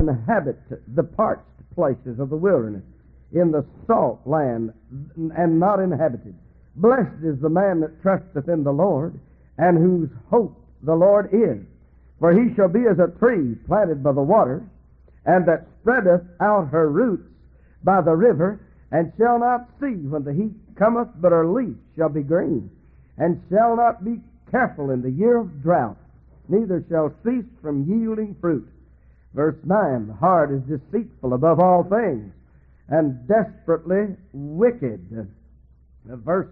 inhabit the parched places of the wilderness, in the salt land, and not inhabited. Blessed is the man that trusteth in the Lord, and whose hope the Lord is. For he shall be as a tree planted by the waters, and that spreadeth out her roots by the river, and shall not see when the heat cometh, but her leaf shall be green, and shall not be careful in the year of drought, neither shall cease from yielding fruit. Verse 9, the heart is deceitful above all things, and desperately wicked. Verse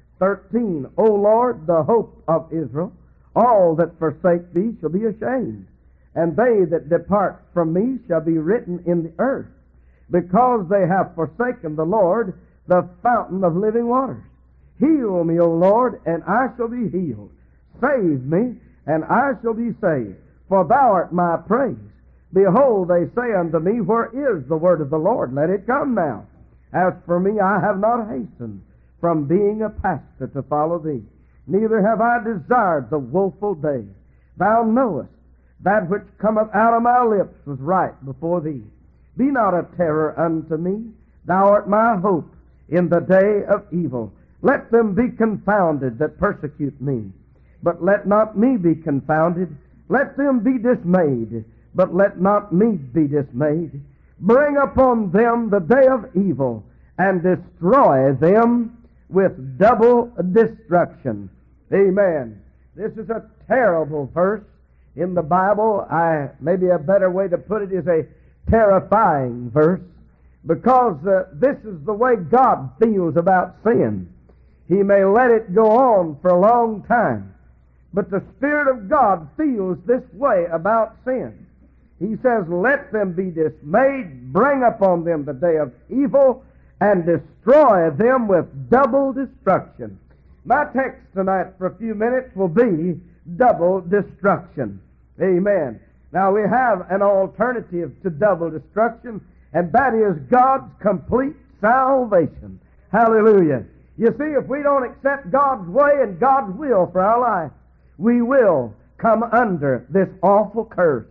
13, O Lord, the hope of Israel, all that forsake thee shall be ashamed, and they that depart from me shall be written in the earth, because they have forsaken the Lord, the fountain of living waters. Heal me, O Lord, and I shall be healed. Save me, and I shall be saved, for thou art my praise. Behold, they say unto me, where is the word of the Lord? Let it come now. As for me, I have not hastened from being a pastor to follow thee, neither have I desired the woeful day. Thou knowest that which cometh out of my lips was right before thee. Be not a terror unto me. Thou art my hope in the day of evil. Let them be confounded that persecute me, but let not me be confounded. Let them be dismayed, but let not me be dismayed. Bring upon them the day of evil, and destroy them with double destruction. Amen. This is a terrible verse in the Bible. Maybe a better way to put it is a terrifying verse, because this is the way God feels about sin. He may let it go on for a long time, but the Spirit of God feels this way about sin. He says, let them be dismayed, bring upon them the day of evil, and destroy them with double destruction. My text tonight for a few minutes will be double destruction. Amen. Now we have an alternative to double destruction, and that is God's complete salvation. Hallelujah. You see, if we don't accept God's way and God's will for our life, we will come under this awful curse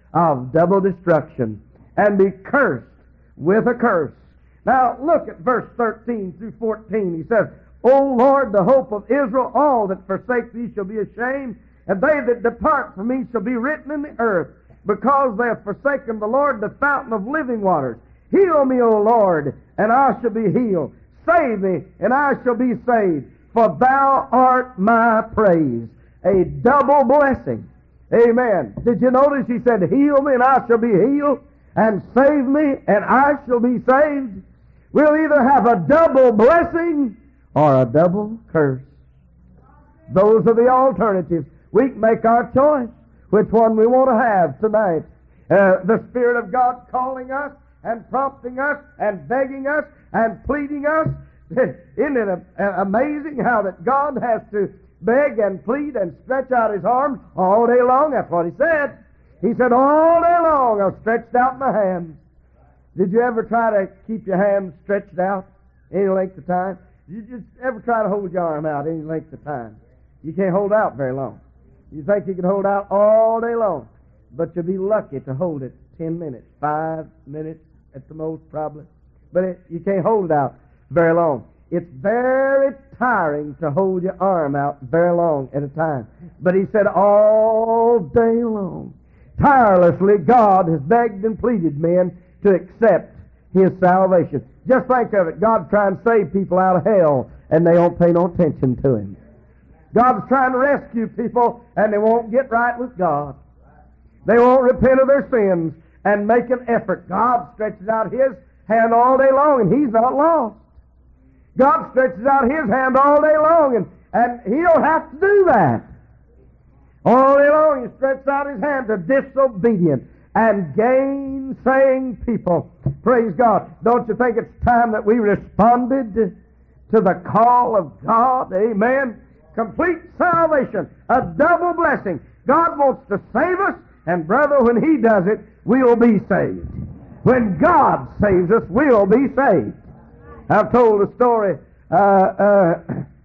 of double destruction and be cursed with a curse. Now look at verse 13 through 14. He says, O Lord, the hope of Israel, all that forsake thee shall be ashamed, and they that depart from me shall be written in the earth, because they have forsaken the Lord, the fountain of living waters. Heal me, O Lord, and I shall be healed. Save me, and I shall be saved, for thou art my praise. A double blessing. Amen. Did you notice he said, heal me, and I shall be healed, and save me, and I shall be saved? We'll either have a double blessing or a double curse. Those are the alternatives. We can make our choice which one we want to have tonight. The Spirit of God calling us and prompting us and begging us and pleading us. Isn't it amazing how that God has to beg and plead and stretch out His arms all day long? That's what He said. He said, all day long I've stretched out my hands. Did you ever try to keep your hands stretched out any length of time? Did you just ever try to hold your arm out any length of time? You can't hold out very long. You think you can hold out all day long, but you'll be lucky to hold it 10 minutes, 5 minutes at the most probably. But you can't hold it out very long. It's very tiring to hold your arm out very long at a time. But he said all day long, tirelessly, God has begged and pleaded men to accept His salvation. Just think of it. God's trying to save people out of hell, and they don't pay no attention to Him. God's trying to rescue people, and they won't get right with God. They won't repent of their sins and make an effort. God stretches out His hand all day long, and He's not lost. God stretches out His hand all day long, and He don't have to do that. All day long He stretches out His hand to disobedient and gainsaying people. Praise God. Don't you think it's time that we responded to the call of God? Amen. Complete salvation, a double blessing. God wants to save us, and brother, when He does it, we'll be saved. When God saves us, we'll be saved. I've told a story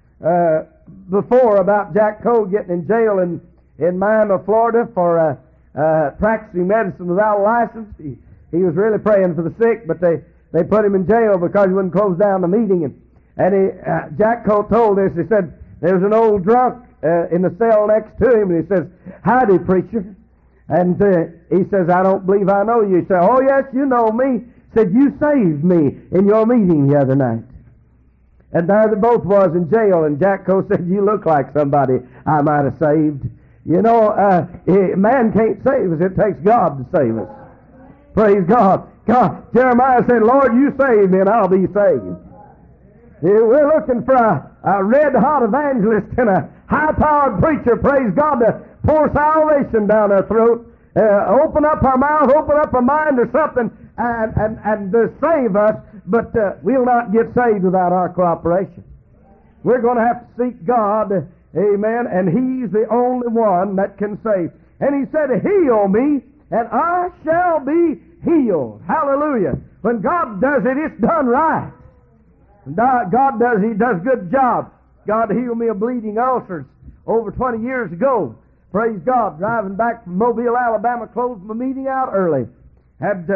before about Jack Cole getting in jail in Miami, Florida for practicing medicine without a license. He was really praying for the sick, but they put him in jail because he wouldn't close down the meeting. And Jack Coe told this. He said, there was an old drunk in the cell next to him, and he says, "Howdy, preacher." And he says, "I don't believe I know you." He said, "Oh, yes, you know me." He said, "You saved me in your meeting the other night." And there they both was in jail, and Jack Coe said, "You look like somebody I might have saved." You know, man can't save us. It takes God to save us. Praise God. Jeremiah said, "Lord, you save me, and I'll be saved." We're looking for a red-hot evangelist and a high-powered preacher, praise God, to pour salvation down our throat. Open up our mouth, open up our mind or something, and save us, but we'll not get saved without our cooperation. We're going to have to seek God, amen, and He's the only one that can save. And He said, "Heal me, and I shall be healed." Hallelujah. When God does it, it's done right. God does, He does good job. God healed me of bleeding ulcers over 20 years ago. Praise God. Driving back from Mobile, Alabama, closed my meeting out early. Had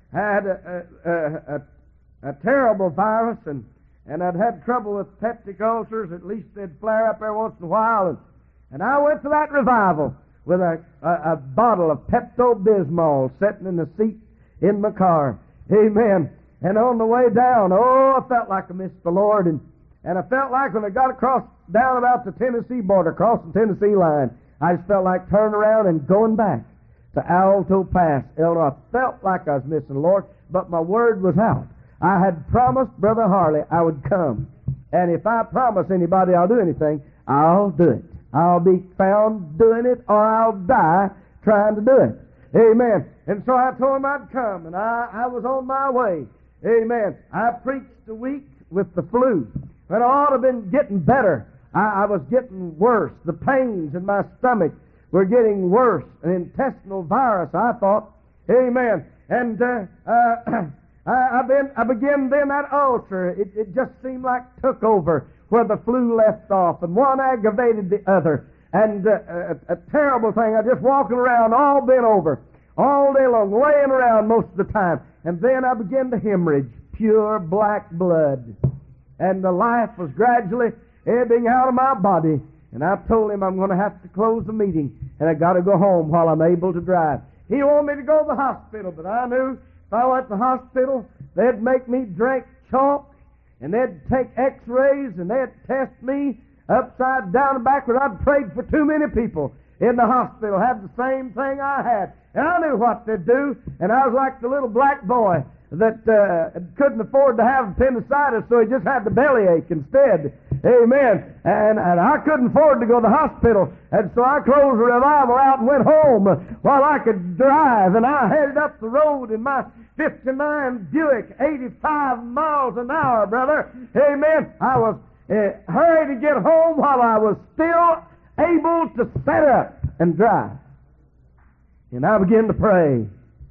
a terrible virus, and I'd had trouble with peptic ulcers. At least they'd flare up every once in a while. And I went to that revival with a bottle of Pepto-Bismol sitting in the seat in my car. Amen. And on the way down, I felt like I missed the Lord. And I felt like when I got down about the Tennessee border, across the Tennessee line, I just felt like turning around and going back to Alto Pass, Illinois. I felt like I was missing the Lord, but my word was out. I had promised Brother Harley I would come. And if I promise anybody I'll do anything, I'll do it. I'll be found doing it, or I'll die trying to do it. Amen. And so I told him I'd come, and I was on my way. Amen. I preached a week with the flu, and I ought to have been getting better. I was getting worse. The pains in my stomach were getting worse. An intestinal virus, I thought. Amen. And I began then that ulcer. It just seemed like took over where the flu left off, and one aggravated the other. And a terrible thing. I just walking around all bent over, all day long, laying around most of the time. And then I began to hemorrhage, pure black blood. And the life was gradually ebbing out of my body. And I told him I'm going to have to close the meeting, and I got to go home while I'm able to drive. He wanted me to go to the hospital, but I knew if I went to the hospital, they'd make me drink chalk, and they'd take x-rays, and they'd test me upside down and backward. I'd prayed for too many people in the hospital, had the same thing I had. And I knew what they'd do, and I was like the little black boy that couldn't afford to have appendicitis, so he just had the bellyache instead. Amen. And I couldn't afford to go to the hospital, and so I closed the revival out and went home while I could drive, and I headed up the road in my 59 Buick, 85 miles an hour, brother. Amen. I was hurried to get home while I was still able to set up and drive. And I began to pray.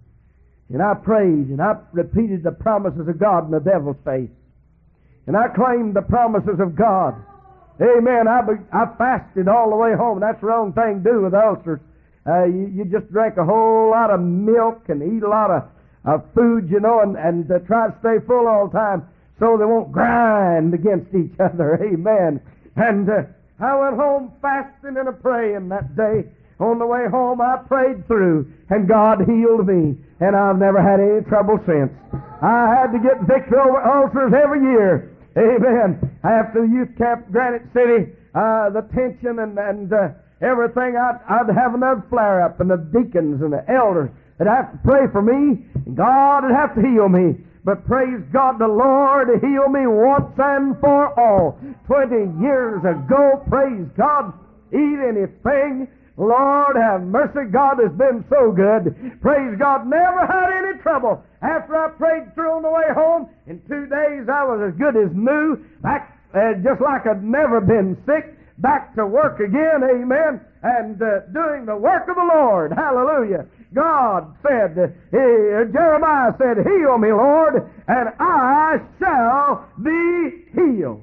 And I prayed, and I repeated the promises of God in the devil's face. And I claimed the promises of God. Amen. I fasted all the way home. That's the wrong thing to do with ulcers. You just drink a whole lot of milk and eat a lot of food, you know, and try to stay full all the time so they won't grind against each other. Amen. And I went home fasting and a-praying that day. On the way home, I prayed through, and God healed me, and I've never had any trouble since. I had to get victory over ulcers every year. Amen. After the youth camp, Granite City, the tension and everything, I'd have another flare-up, and the deacons and the elders would have to pray for me, and God would have to heal me. But praise God, the Lord healed me once and for all. 20 years ago, praise God, eat anything. Lord have mercy, God has been so good. Praise God, never had any trouble. After I prayed through on the way home, in 2 days I was as good as new, back just like I'd never been sick, back to work again, amen, and doing the work of the Lord. Hallelujah. God said, Jeremiah said, "Heal me, Lord, and I shall be healed."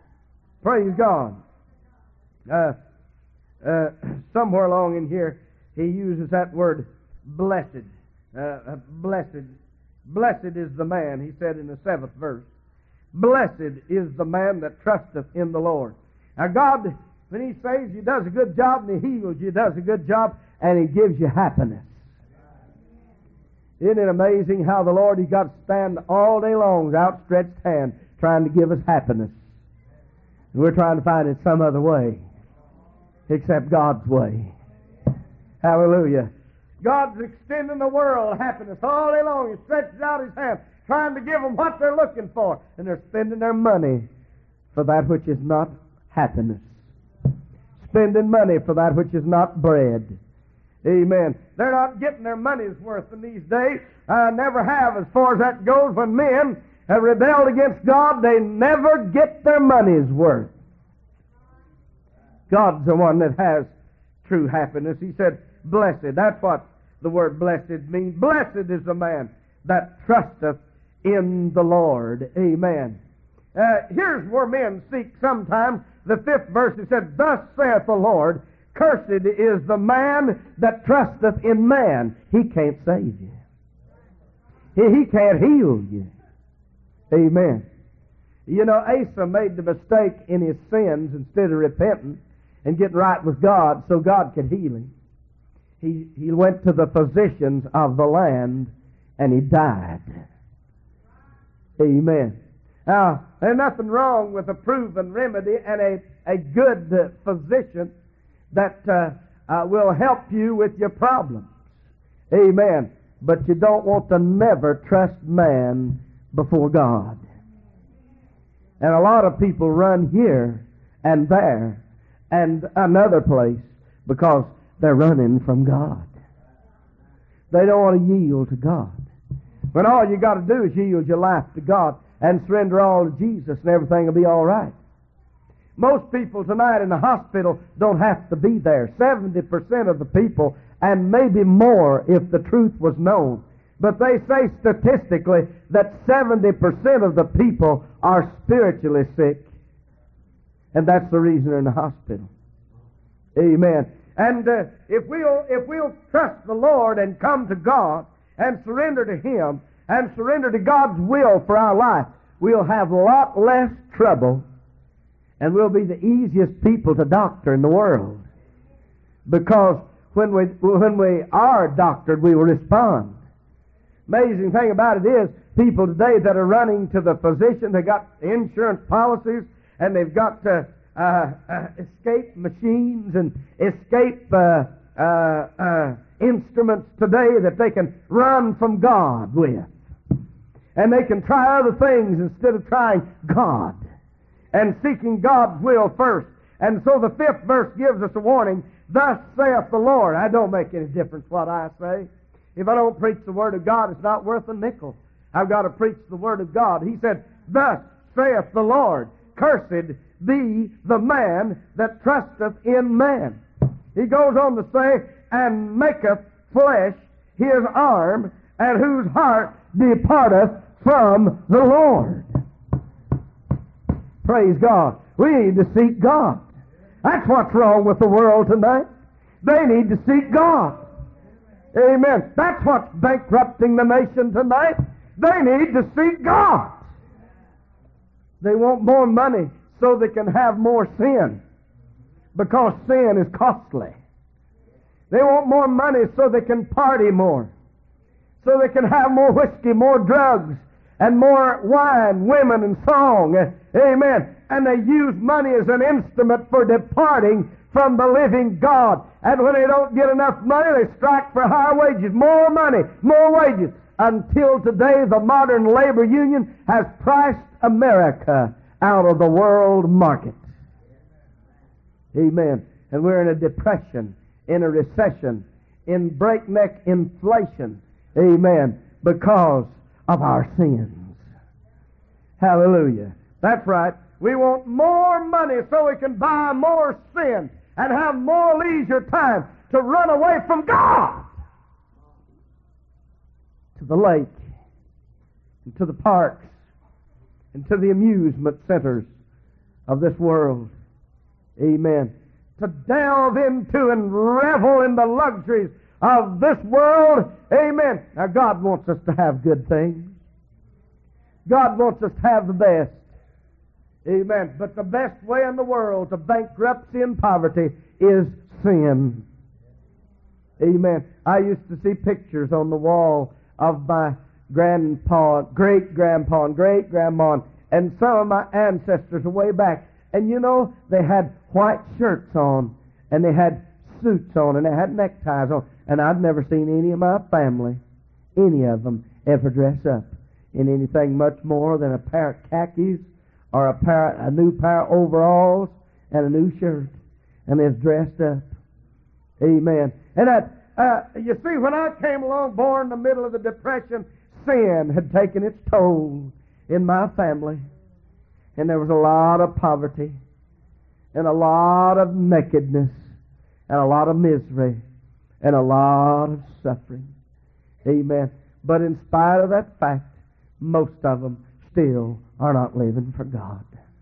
Praise God. Somewhere along in here, he uses that word blessed. Blessed is the man, he said in the 7th verse. Blessed is the man that trusteth in the Lord. Now God, when he saves you, does a good job, and he heals you, does a good job, and he gives you happiness. Isn't it amazing how the Lord, he's got to stand all day long with outstretched hand trying to give us happiness. And we're trying to find it some other way except God's way. Hallelujah. God's extending the world happiness all day long. He stretches out his hand trying to give them what they're looking for. And they're spending their money for that which is not happiness. Spending money for that which is not bread. Amen. They're not getting their money's worth in these days. Never have, as far as that goes. When men have rebelled against God, they never get their money's worth. God's the one that has true happiness. He said, blessed. That's what the word blessed means. Blessed is the man that trusteth in the Lord. Amen. Here's where men seek sometimes. The 5th verse, it said, thus saith the Lord, cursed is the man that trusteth in man. He can't save you. He can't heal you. Amen. You know, Asa made the mistake in his sins instead of repenting and getting right with God so God could heal him. He went to the physicians of the land and he died. Amen. Now, there's nothing wrong with a proven remedy and a good physician that will help you with your problems. Amen. But you don't want to never trust man before God. And a lot of people run here and there and another place because they're running from God. They don't want to yield to God. When all you got to do is yield your life to God and surrender all to Jesus, and everything will be all right. Most people tonight in the hospital don't have to be there. 70% of the people, and maybe more if the truth was known. But they say statistically that 70% of the people are spiritually sick. And that's the reason they're in the hospital. Amen. And if we'll trust the Lord and come to God and surrender to Him and surrender to God's will for our life, we'll have a lot less trouble and we'll be the easiest people to doctor in the world. Because when we are doctored, we will respond. Amazing thing about it is, people today that are running to the physician, they got insurance policies, and they've got escape machines and escape instruments today that they can run from God with. And they can try other things instead of trying God and seeking God's will first. And so the 5th verse gives us a warning, thus saith the Lord. It don't make any difference what I say. If I don't preach the Word of God, it's not worth a nickel. I've got to preach the Word of God. He said, thus saith the Lord, cursed be the man that trusteth in man. He goes on to say, and maketh flesh his arm, and whose heart departeth from the Lord. Praise God. We need to seek God. That's what's wrong with the world tonight. They need to seek God. Amen. That's what's bankrupting the nation tonight. They need to seek God. They want more money so they can have more sin, because sin is costly. They want more money so they can party more, so they can have more whiskey, more drugs, and more wine, women, and song. Amen. And they use money as an instrument for departing from the living God. And when they don't get enough money, they strike for higher wages. More money, more wages. Until today, the modern labor union has priced America out of the world market. Amen. And we're in a depression, in a recession, in breakneck inflation. Amen. Because of our sins. Hallelujah. That's right. We want more money so we can buy more sin and have more leisure time to run away from God. To the lake, and to the parks, and to the amusement centers of this world. Amen. to delve into and revel in the luxuries of this world. Amen. Now, God wants us to have good things. God wants us to have the best. Amen. But the best way in the world to bankruptcy and poverty is sin. Amen. I used to see pictures on the wall of my grandpa, great-grandpa, and great-grandma, and some of my ancestors way back. And you know, they had white shirts on, and they had suits on, and they had neckties on. And I'd never seen any of my family, any of them, ever dress up in anything much more than a pair of khakis or a new pair of overalls and a new shirt. And they're dressed up. Amen. And you see, when I came along, born in the middle of the Depression, sin had taken its toll in my family. And there was a lot of poverty and a lot of nakedness and a lot of misery and a lot of suffering. Amen. But in spite of that fact, most of them still are not living for God.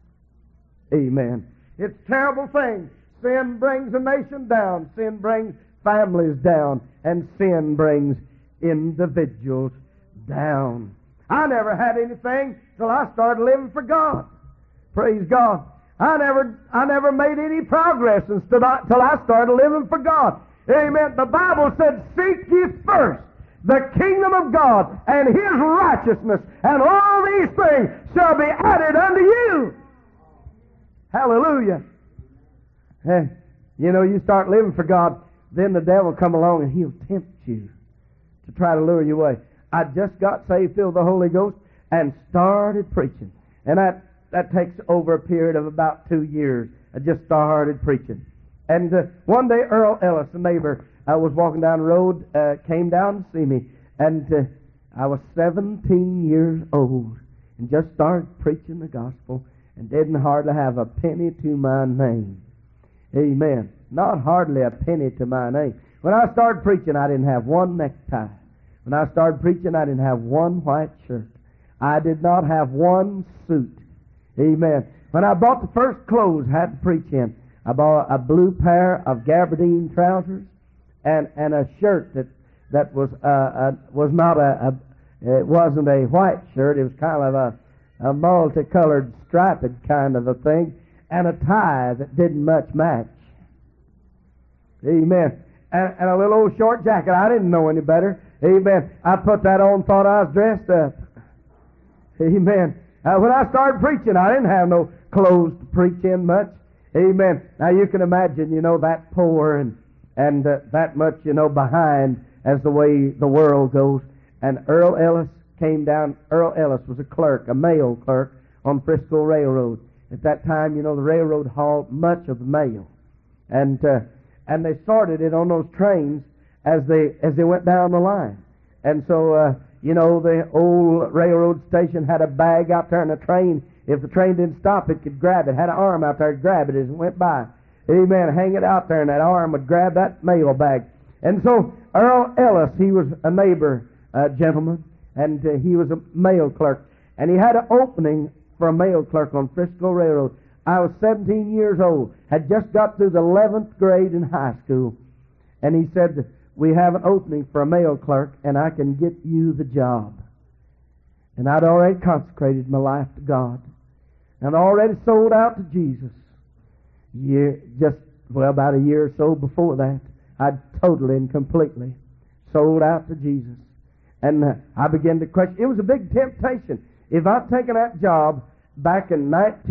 Amen. It's a terrible thing. Sin brings a nation down. Sin brings families down. And sin brings individuals down. I never had anything till I started living for God. Praise God. I never made any progress till I started living for God. Amen. The Bible said, "Seek ye first the kingdom of God and His righteousness, and all these things shall be added unto you." Hallelujah. Hey, you know, you start living for God, then the devil come along and he'll tempt you to try to lure you away. I just got saved, filled with the Holy Ghost, and started preaching. And that takes over a period of about 2 years. I just started preaching. And one day, Earl Ellis, a neighbor, was walking down the road, came down to see me. And I was 17 years old and just started preaching the gospel and didn't hardly have a penny to my name. Amen. Not hardly a penny to my name. When I started preaching, I didn't have one necktie. When I started preaching, I didn't have one white shirt. I did not have one suit. Amen. When I bought the first clothes I had to preach in, I bought a blue pair of gabardine trousers and a shirt that was not it wasn't a white shirt. It was kind of a multicolored striped kind of a thing, and a tie that didn't much match. Amen. And a little old short jacket. I didn't know any better. Amen. I put that on, thought I was dressed up. Amen. When I started preaching, I didn't have no clothes to preach in much. Amen. Now you can imagine, you know, that poor and that much, you know, behind as the way the world goes. And Earl Ellis came down. Earl Ellis was a clerk, a mail clerk on Frisco Railroad. At that time, you know, the railroad hauled much of the mail. And they sorted it on those trains as they went down the line. And so, you know, the old railroad station had a bag out there, and the train, if the train didn't stop, it could grab it. Had an arm out there to grab it as it went by. Amen. Hang it out there, and that arm would grab that mail bag. And so Earl Ellis, he was a neighbor gentleman, and he was a mail clerk. And he had an opening for a mail clerk on Frisco Railroad. I was 17 years old, had just got through the 11th grade in high school. And he said, "We have an opening for a mail clerk, and I can get you the job." And I'd already consecrated my life to God. And already sold out to Jesus. About a year or so before that, I'd totally and completely sold out to Jesus. And I began to question. It was a big temptation. If I'd taken that job back in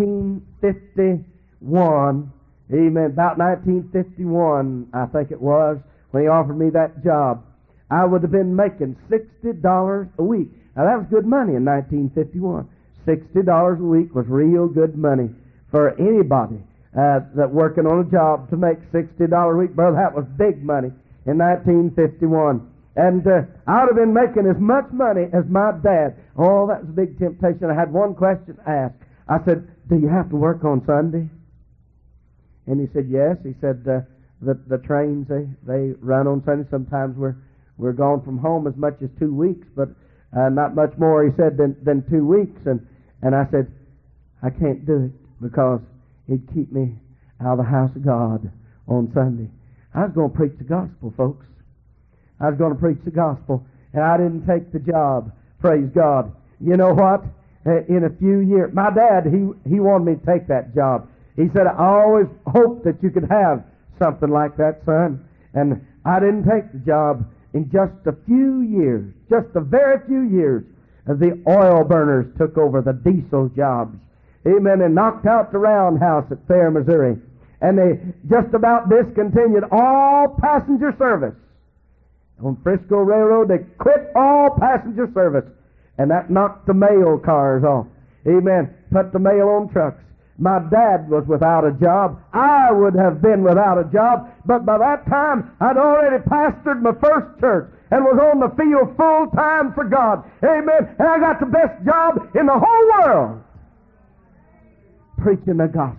1951, amen, about 1951, I think it was, when he offered me that job, I would have been making $60 a week. Now, that was good money in 1951. $60 a week was real good money for anybody that working on a job to make $60 a week. Brother, that was big money in 1951. And I would have been making as much money as my dad. Oh, that was a big temptation. I had one question to ask. I said, "Do you have to work on Sunday?" And he said, "Yes." He said, the trains, they run on Sunday. Sometimes we're gone from home as much as 2 weeks, but not much more, he said, than 2 weeks. And I said, "I can't do it because it'd keep me out of the house of God on Sunday. I was going to preach the gospel, folks. I was going to preach the gospel, and I didn't take the job. Praise God. You know what? In a few years, my dad, he wanted me to take that job. He said, I always hoped that you could have something like that, son. And I didn't take the job. In just a few years, just a very few years, the oil burners took over the diesel jobs. Amen. And knocked out the roundhouse at Fair, Missouri. And they just about discontinued all passenger service. On Frisco Railroad, they quit all passenger service. And that knocked the mail cars off. Amen. Put the mail on trucks. My dad was without a job. I would have been without a job. But by that time, I'd already pastored my first church and was on the field full time for God. Amen. And I got the best job in the whole world, preaching the gospel.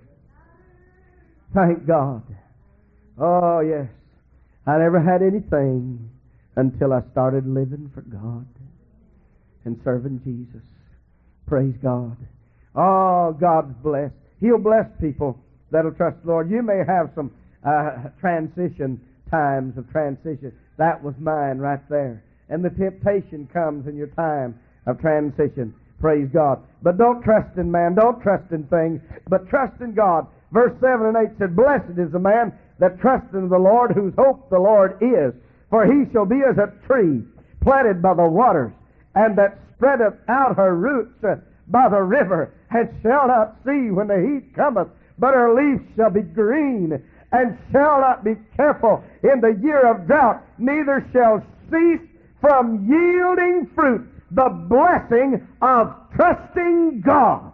Thank God. Oh, yes. I never had anything until I started living for God and serving Jesus. Praise God. Oh, God's blessed. He'll bless people that'll trust the Lord. You may have some transition times of transition. That was mine right there. And the temptation comes in your time of transition. Praise God. But don't trust in man. Don't trust in things. But trust in God. Verse 7 and 8 said, Blessed is the man that trusteth in the Lord, whose hope the Lord is. For he shall be as a tree planted by the waters, and that spreadeth out her roots by the river, and shall not see when the heat cometh, but her leaf shall be green, and shall not be careful in the year of drought, neither shall cease from yielding fruit. The blessing of trusting God.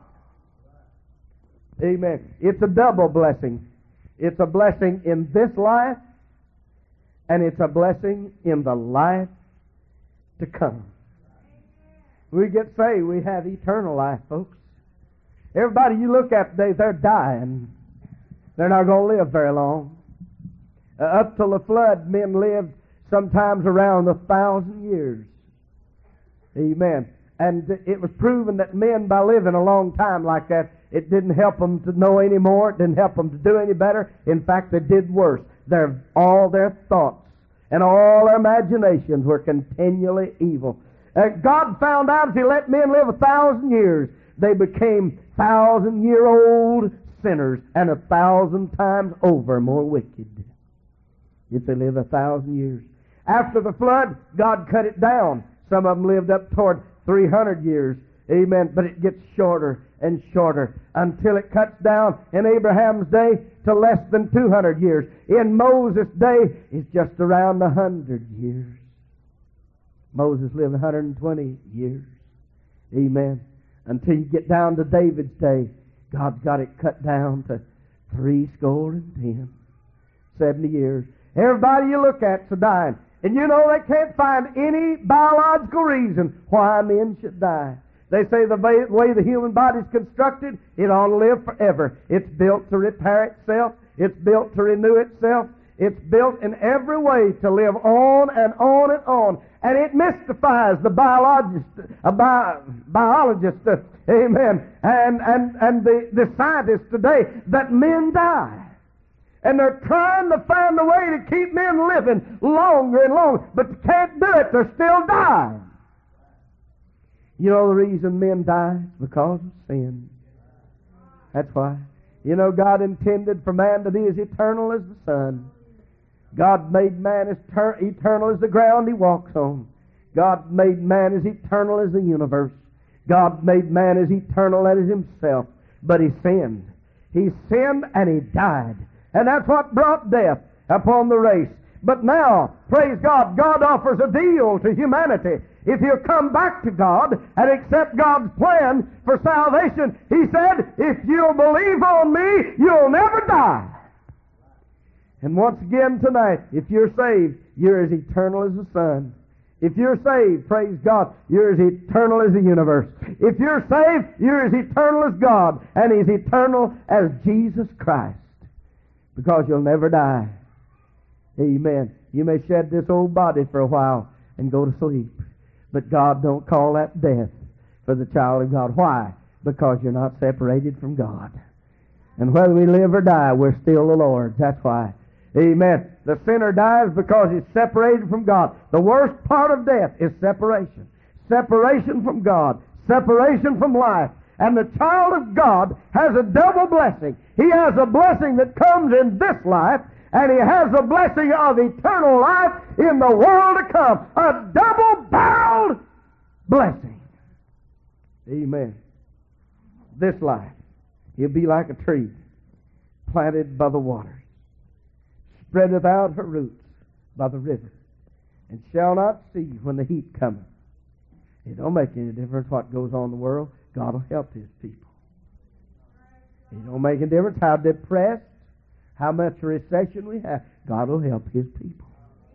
Amen. It's a double blessing. It's a blessing in this life, and it's a blessing in the life to come. We get saved, we have eternal life, folks. Everybody you look at today, they're dying. They're not going to live very long. Up till the flood, men lived sometimes around 1,000 years. Amen. And it was proven that men, by living a long time like that, it didn't help them to know any more. It didn't help them to do any better. In fact, they did worse. All their thoughts and all their imaginations were continually evil. God found out if He let men live 1,000 years, they became 1,000-year-old sinners and 1,000 times over more wicked if they live 1,000 years. After the flood, God cut it down. Some of them lived up toward 300 years. Amen. But it gets shorter and shorter until it cuts down in Abraham's day to less than 200 years. In Moses' day, it's just around 100 years. Moses lived 120 years. Amen. Until you get down to David's day, God's got it cut down to 70 years. Everybody you look at's a dying. And you know they can't find any biological reason why men should die. They say the way the human body's constructed, it ought to live forever. It's built to repair itself. It's built to renew itself. It's built in every way to live on and on and on. And it mystifies the biologist, amen, and the scientists today that men die. And they're trying to find a way to keep men living longer and longer, but they can't do it. They're still dying. You know the reason men die? It's because of sin. That's why. You know, God intended for man to be as eternal as the sun. God made man as eternal as the ground he walks on. God made man as eternal as the universe. God made man as eternal as himself. But he sinned. He sinned and he died. And that's what brought death upon the race. But now, praise God, God offers a deal to humanity. If you come back to God and accept God's plan for salvation, He said, if you'll believe on me, you'll never die. And once again tonight, if you're saved, you're as eternal as the sun. If you're saved, praise God, you're as eternal as the universe. If you're saved, you're as eternal as God and as eternal as Jesus Christ. Because you'll never die. Amen. You may shed this old body for a while and go to sleep. But God don't call that death for the child of God. Why? Because you're not separated from God. And whether we live or die, we're still the Lord's. That's why. Amen. The sinner dies because he's separated from God. The worst part of death is separation. Separation from God. Separation from life. And the child of God has a double blessing. He has a blessing that comes in this life, and he has a blessing of eternal life in the world to come. A double-barreled blessing. Amen. This life, he'll be like a tree planted by the waters, spreadeth out her roots by the river, and shall not see when the heat cometh. It don't make any difference what goes on in the world. God will help His people. It don't make any difference how depressed, how much recession we have. God will help His people.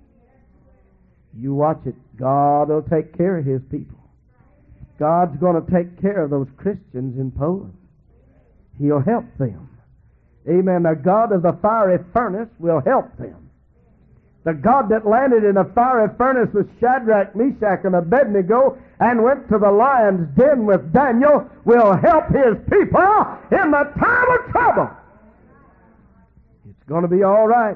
You watch it. God will take care of His people. God's going to take care of those Christians in Poland. He'll help them. Amen. The God of the fiery furnace will help them. The God that landed in a fiery furnace with Shadrach, Meshach, and Abednego and went to the lion's den with Daniel will help His people in the time of trouble. It's going to be all right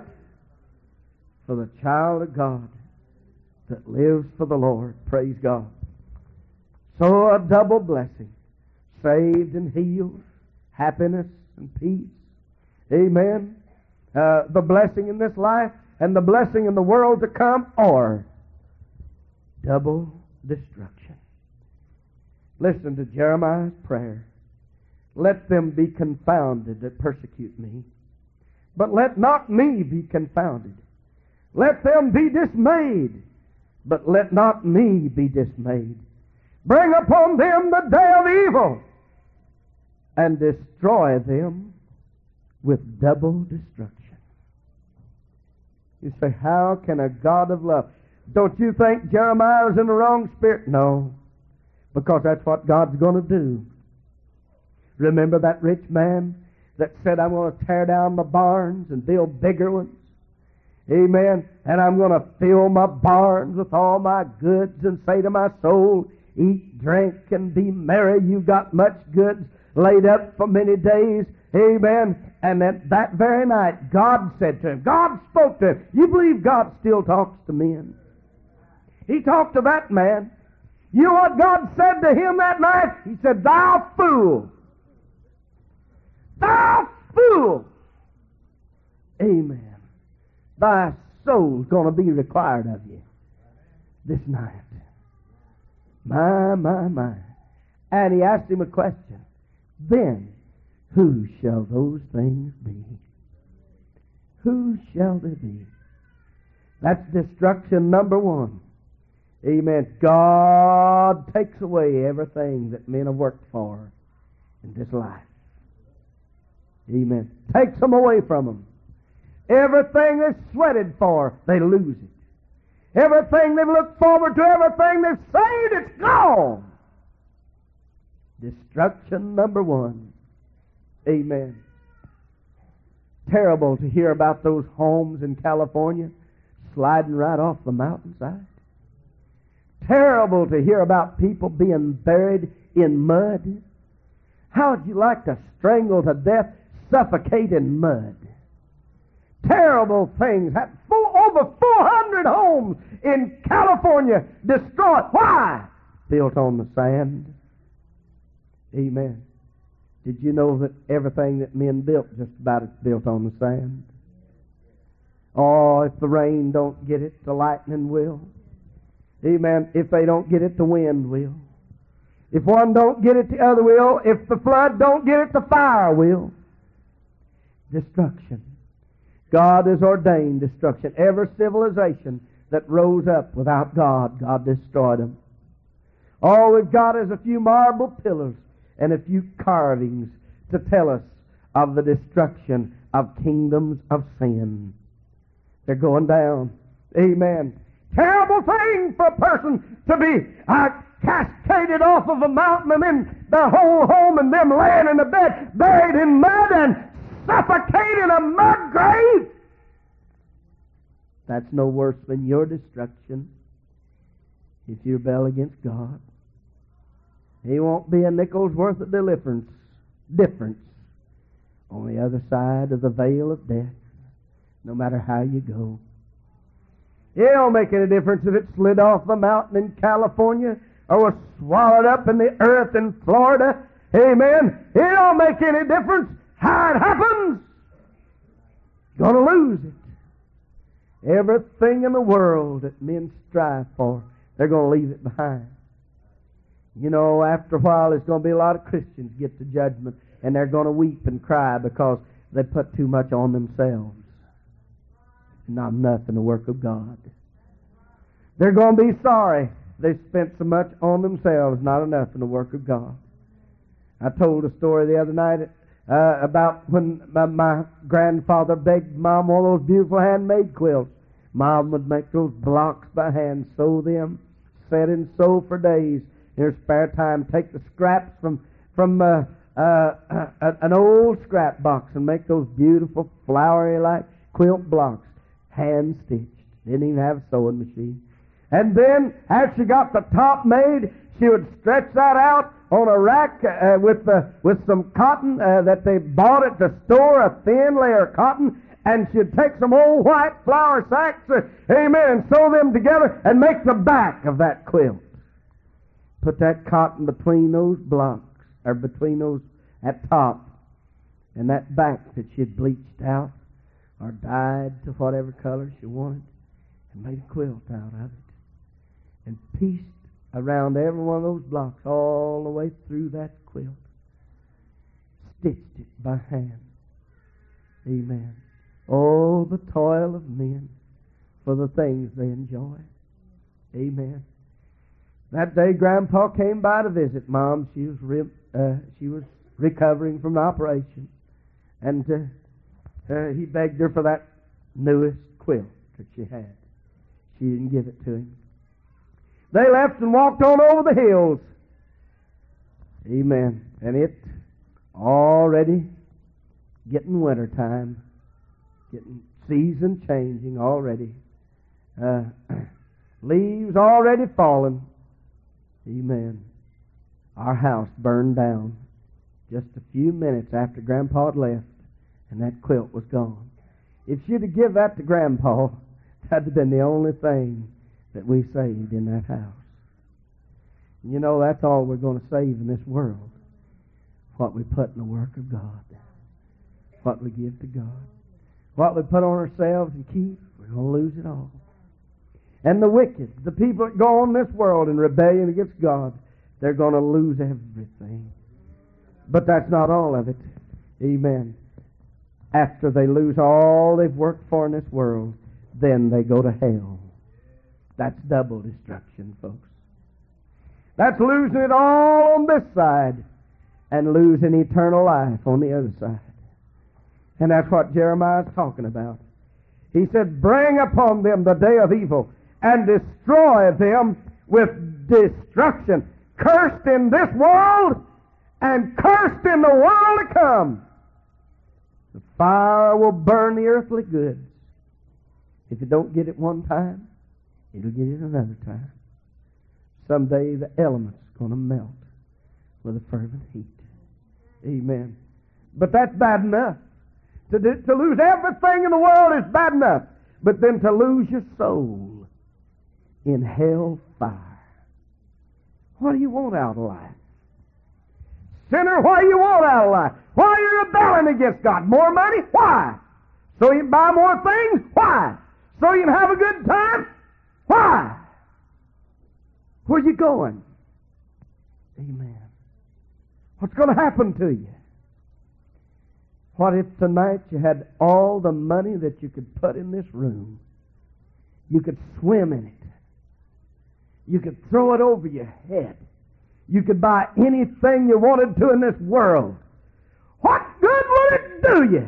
for the child of God that lives for the Lord. Praise God. So a double blessing. Saved and healed. Happiness and peace. Amen. The blessing in this life and the blessing in the world to come, or double destruction. Listen to Jeremiah's prayer. Let them be confounded that persecute me, but let not me be confounded. Let them be dismayed, but let not me be dismayed. Bring upon them the day of evil, and destroy them with double destruction. You say, how can a God of love? Don't you think Jeremiah was in the wrong spirit? No, because that's what God's going to do. Remember that rich man that said, I'm going to tear down the barns and build bigger ones? Amen. And I'm going to fill my barns with all my goods and say to my soul, eat, drink, and be merry. You've got much goods laid up for many days. Amen. And that very night, God said to him, God spoke to him. You believe God still talks to men? He talked to that man. You know what God said to him that night? He said, thou fool. Thou fool. Amen. Thy soul's going to be required of you this night. My, my, my. And he asked him a question. Then, who shall those things be? Who shall they be? That's destruction number one. Amen. God takes away everything that men have worked for in this life. Amen. Takes them away from them. Everything they sweated for, they lose it. Everything they've looked forward to, everything they've saved, it's gone. Destruction number one. Amen. Terrible to hear about those homes in California sliding right off the mountainside. Terrible to hear about people being buried in mud. How would you like to strangle to death, suffocate in mud? Terrible things. Over 400 homes in California destroyed. Why? Built on the sand. Amen. Did you know that everything that men built, just about is built on the sand? Oh, if the rain don't get it, the lightning will. Amen. If they don't get it, the wind will. If one don't get it, the other will. If the flood don't get it, the fire will. Destruction. God has ordained destruction. Every civilization that rose up without God, God destroyed them. All we've got is a few marble pillars and a few carvings to tell us of the destruction of kingdoms of sin. They're going down. Amen. Terrible thing for a person to be cascaded off of a mountain and then their whole home and them laying in the bed buried in mud and suffocate in a mud grave. That's no worse than your destruction if you rebel against God. He won't be a nickel's worth of difference on the other side of the veil of death, no matter how you go. It don't make any difference if it slid off the mountain in California or was swallowed up in the earth in Florida. Amen. It don't make any difference how it happens. You're going to lose it. Everything in the world that men strive for, they're going to leave it behind. You know, after a while, there's going to be a lot of Christians get to judgment, and they're going to weep and cry because they put too much on themselves. Not enough in the work of God. They're going to be sorry they spent so much on themselves, not enough in the work of God. I told a story the other night about when my grandfather begged Mom one of those beautiful handmade quilts. Mom would make those blocks by hand, sew them, set and sew for days. In her spare time, take the scraps from an old scrap box and make those beautiful flowery-like quilt blocks, hand-stitched. Didn't even have a sewing machine. And then, as she got the top made, she would stretch that out on a rack with some cotton that they bought at the store, a thin layer of cotton, and she'd take some old white flour sacks, amen, and sew them together and make the back of that quilt. Put that cotton between those blocks, or between those at top, and that back that she'd bleached out or dyed to whatever color she wanted, and made a quilt out of it, and pieced around every one of those blocks all the way through that quilt. Stitched it by hand. Amen. Oh, the toil of men for the things they enjoy. Amen. That day, Grandpa came by to visit Mom. She was recovering from an operation, and he begged her for that newest quilt that she had. She didn't give it to him. They left and walked on over the hills. Amen. And it already getting winter time, getting season changing already. Leaves already falling. Amen. Our house burned down just a few minutes after Grandpa had left, and that quilt was gone. If she'd have given that to Grandpa, that'd have been the only thing that we saved in that house. And you know, that's all we're going to save in this world. What we put in the work of God. What we give to God. What we put on ourselves and keep, we're going to lose it all. And the wicked, the people that go on this world in rebellion against God, they're going to lose everything. But that's not all of it. Amen. After they lose all they've worked for in this world, then they go to hell. That's double destruction, folks. That's losing it all on this side and losing eternal life on the other side. And that's what Jeremiah's talking about. He said, bring upon them the day of evil and destroy them with destruction. Cursed in this world and cursed in the world to come. The fire will burn the earthly goods. If you don't get it one time, it'll get it another time. Someday the element's going to melt with a fervent heat. Amen. But that's bad enough. To lose everything in the world is bad enough. But then to lose your soul in hell fire. What do you want out of life? Sinner, what do you want out of life? Why are you rebelling against God? More money? Why? So you can buy more things? Why? So you can have a good time? Why? Where are you going? Amen. What's going to happen to you? What if tonight you had all the money that you could put in this room? You could swim in it. You could throw it over your head. You could buy anything you wanted to in this world. What good would it do you?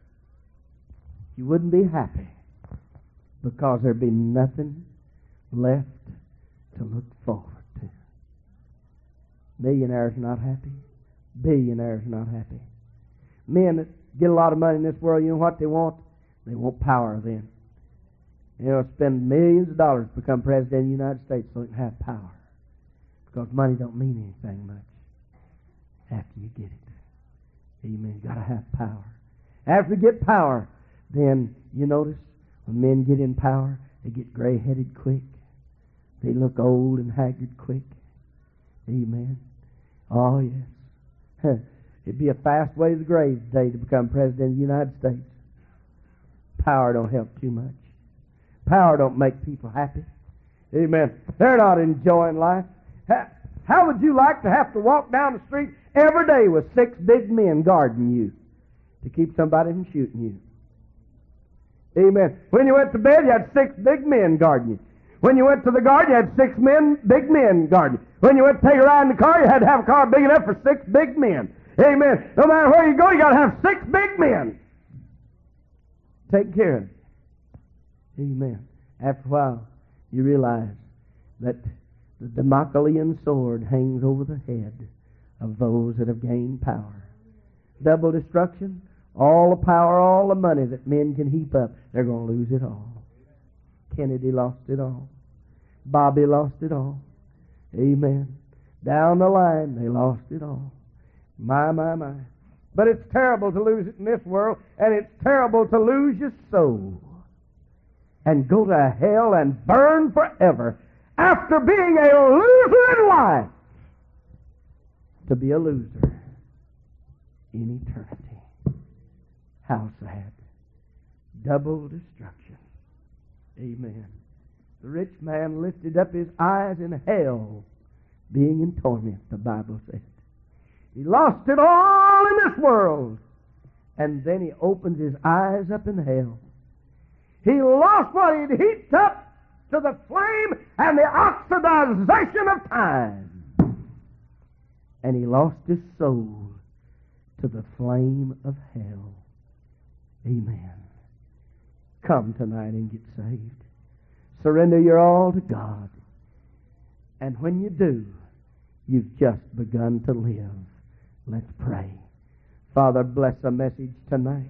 You wouldn't be happy because there'd be nothing left to look forward to. Millionaires are not happy. Billionaires are not happy. Men that get a lot of money in this world, you know what they want? They want power then. They'll spend millions of dollars to become president of the United States so they can have power. Because money don't mean anything much after you get it. Amen. Got to have power. After you get power, then you notice when men get in power, they get gray-headed quick. They look old and haggard quick. Amen. Oh, yes. It'd be a fast way to the grave today to become President of the United States. Power don't help too much. Power don't make people happy. Amen. They're not enjoying life. How would you like to have to walk down the street every day with 6 big men guarding you to keep somebody from shooting you? Amen. When you went to bed, you had 6 big men guarding you. When you went to the guard, you had 6 big men guarding you. When you went to take a ride in the car, you had to have a car big enough for 6 big men. Amen. No matter where you go, you got to have 6 big men taking care of you. Amen. After a while, you realize that the Damoclean sword hangs over the head of those that have gained power. Double destruction, all the power, all the money that men can heap up, they're going to lose it all. Kennedy lost it all. Bobby lost it all. Amen. Down the line, they lost it all. My, my, my. But it's terrible to lose it in this world, and it's terrible to lose your soul and go to hell and burn forever after being a loser in life, to be a loser in eternity. How sad. Double destruction. Amen. The rich man lifted up his eyes in hell, being in torment, the Bible said. He lost it all in this world, and then he opens his eyes up in hell. He lost what he'd heaped up to the flame and the oxidization of time. And he lost his soul to the flame of hell. Amen. Come tonight and get saved. Surrender your all to God. And when you do, you've just begun to live. Let's pray. Father, bless the message tonight.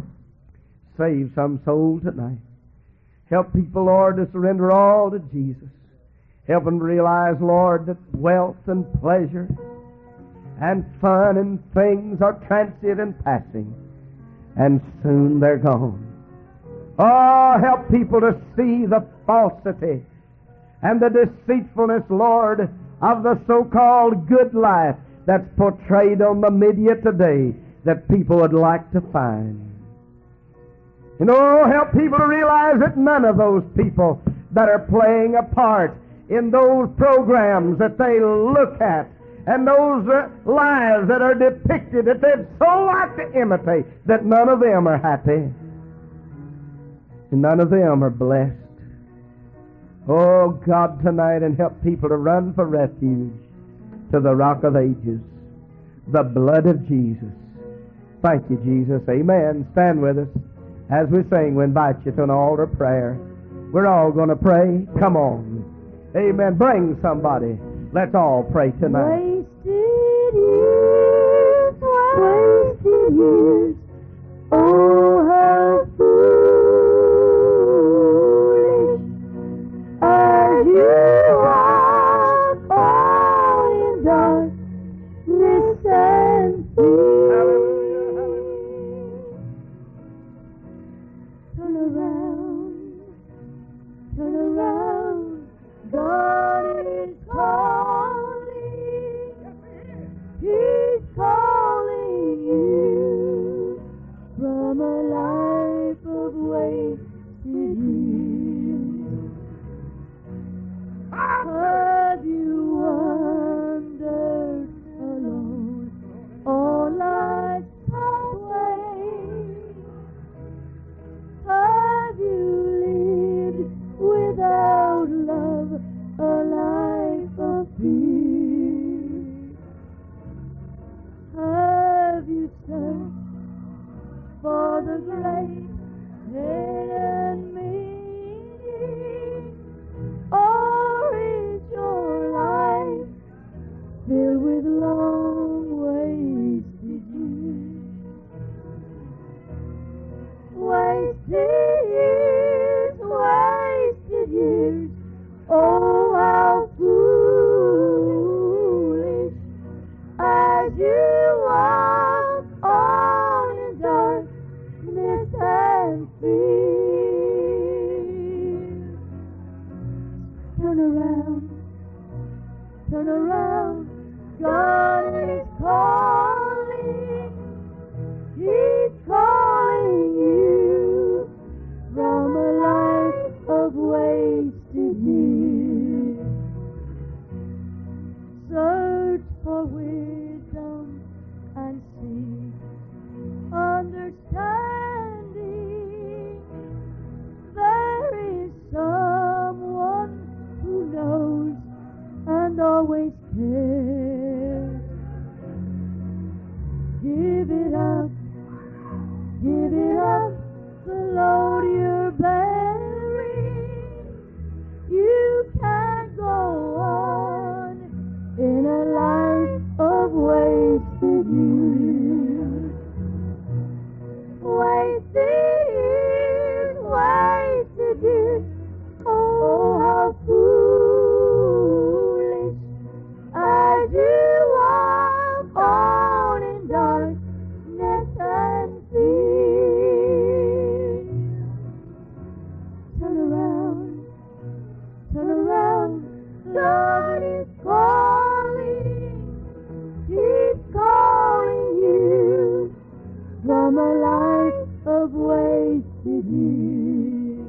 Save some soul tonight. Help people, Lord, to surrender all to Jesus. Help them realize, Lord, that wealth and pleasure and fun and things are transient and passing, and soon they're gone. Oh, help people to see the falsity and the deceitfulness, Lord, of the so-called good life that's portrayed on the media today that people would like to find. And oh, help people to realize that none of those people that are playing a part in those programs that they look at and those lives that are depicted that they'd so like to imitate, that none of them are happy. And none of them are blessed. Oh, God, tonight, and help people to run for refuge to the Rock of Ages, the blood of Jesus. Thank you, Jesus. Amen. Stand with us as we sing. We invite you to an altar prayer. We're all going to pray. Come on. Amen. Bring somebody. Let's all pray tonight. Wasted years, oh, how foolish are you walk on in darkness and fear. Turn around, God is calling. He's calling you turn around. God is calling. He's calling you from a life of wasted years. Search for wisdom and seek understanding. There is someone who knows and always cares. Give it up, the load you're bearing. You can't go on in a life of wasted years. Wasted years. Oh, how foolish as you walk on in darkness and fear. Turn around, God is calling. He's calling you from a life of wasted years.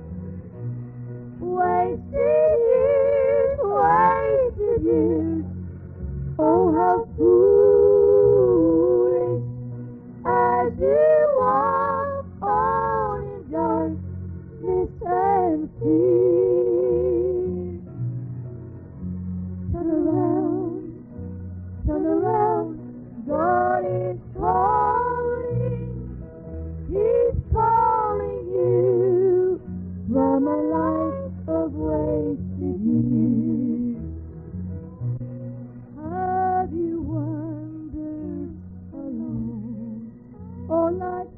Wasted years. Oh, how foolish as you walk on in darkness and fear. Turn around, God is calling. He's calling you from a life of wasted years. Have you wandered alone, or like